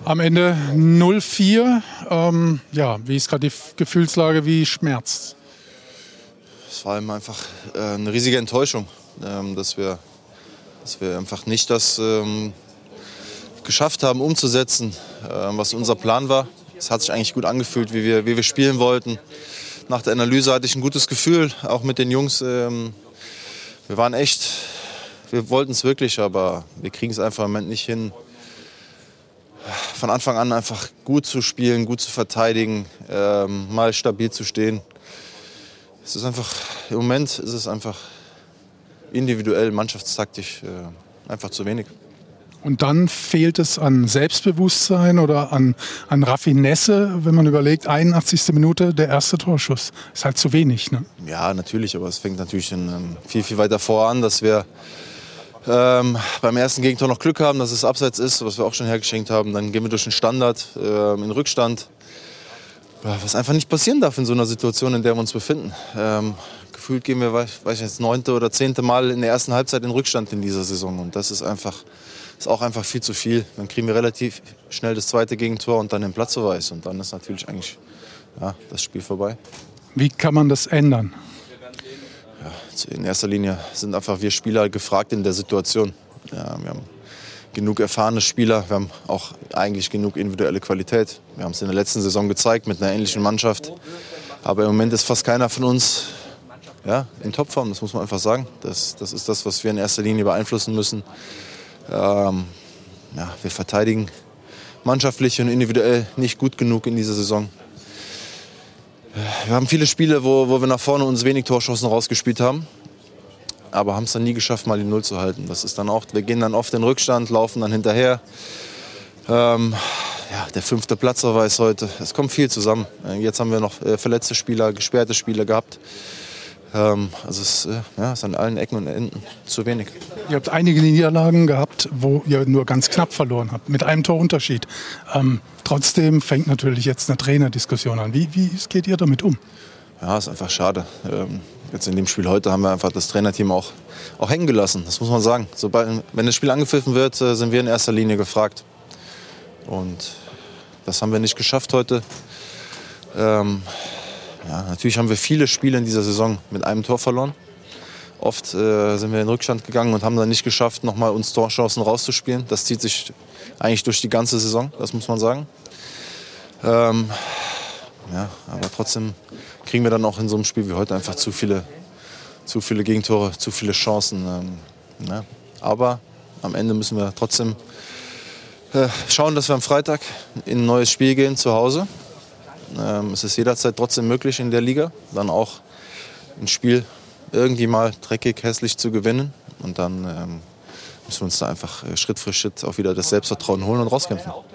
Am Ende 0-4. Wie ist gerade die Gefühlslage, wie schmerzt? Es war einfach eine riesige Enttäuschung, dass wir einfach nicht das geschafft haben umzusetzen, was unser Plan war. Es hat sich eigentlich gut angefühlt, wie wir spielen wollten. Nach der Analyse hatte ich ein gutes Gefühl, auch mit den Jungs. Wir wollten es wirklich, aber wir kriegen es einfach im Moment nicht hin, von Anfang an einfach gut zu spielen, gut zu verteidigen, mal stabil zu stehen. Im Moment ist es einfach individuell, mannschaftstaktisch einfach zu wenig. Und dann fehlt es an Selbstbewusstsein oder an Raffinesse, wenn man überlegt, 81. Minute, der erste Torschuss. Ist halt zu wenig, ne? Ja, natürlich, aber es fängt natürlich viel, viel weiter vor an, dass wir beim ersten Gegentor noch Glück haben, dass es abseits ist, was wir auch schon hergeschenkt haben. Dann gehen wir durch den Standard in Rückstand. Was einfach nicht passieren darf in so einer Situation, in der wir uns befinden. Gefühlt gehen wir, jetzt 9. oder 10. Mal in der ersten Halbzeit in Rückstand in dieser Saison. Und das ist auch einfach viel zu viel. Dann kriegen wir relativ schnell das zweite Gegentor und dann den Platzverweis. Und dann ist natürlich eigentlich das Spiel vorbei. Wie kann man das ändern? Ja, in erster Linie sind einfach wir Spieler gefragt in der Situation. Ja, wir haben genug erfahrene Spieler, wir haben auch eigentlich genug individuelle Qualität. Wir haben es in der letzten Saison gezeigt mit einer ähnlichen Mannschaft. Aber im Moment ist fast keiner von uns in Topform, das muss man einfach sagen. Das ist das, was wir in erster Linie beeinflussen müssen. Wir verteidigen mannschaftlich und individuell nicht gut genug in dieser Saison. Wir haben viele Spiele, wo wir nach vorne uns wenig Torchancen rausgespielt haben, aber haben es dann nie geschafft, mal die Null zu halten. Das ist dann auch, wir gehen dann oft in Rückstand, laufen dann hinterher. Der 5. Platzverweis heute. Es kommt viel zusammen. Jetzt haben wir noch verletzte Spieler, gesperrte Spieler gehabt. Es ist an allen Ecken und Enden zu wenig. Ihr habt einige Niederlagen gehabt, wo ihr nur ganz knapp verloren habt, mit einem Torunterschied. Trotzdem fängt natürlich jetzt eine Trainerdiskussion an. Wie geht ihr damit um? Ja, ist einfach schade. Jetzt in dem Spiel heute haben wir einfach das Trainerteam auch hängen gelassen. Das muss man sagen. Wenn das Spiel angepfiffen wird, sind wir in erster Linie gefragt. Und das haben wir nicht geschafft heute. Natürlich haben wir viele Spiele in dieser Saison mit einem Tor verloren. Oft sind wir in Rückstand gegangen und haben dann nicht geschafft, nochmal uns Torchancen rauszuspielen. Das zieht sich eigentlich durch die ganze Saison, das muss man sagen. Aber trotzdem kriegen wir dann auch in so einem Spiel wie heute einfach zu viele Gegentore, zu viele Chancen. Aber am Ende müssen wir trotzdem schauen, dass wir am Freitag in ein neues Spiel gehen zu Hause. Es ist jederzeit trotzdem möglich in der Liga, dann auch ein Spiel irgendwie mal dreckig, hässlich zu gewinnen. Und dann müssen wir uns da einfach Schritt für Schritt auch wieder das Selbstvertrauen holen und rauskämpfen.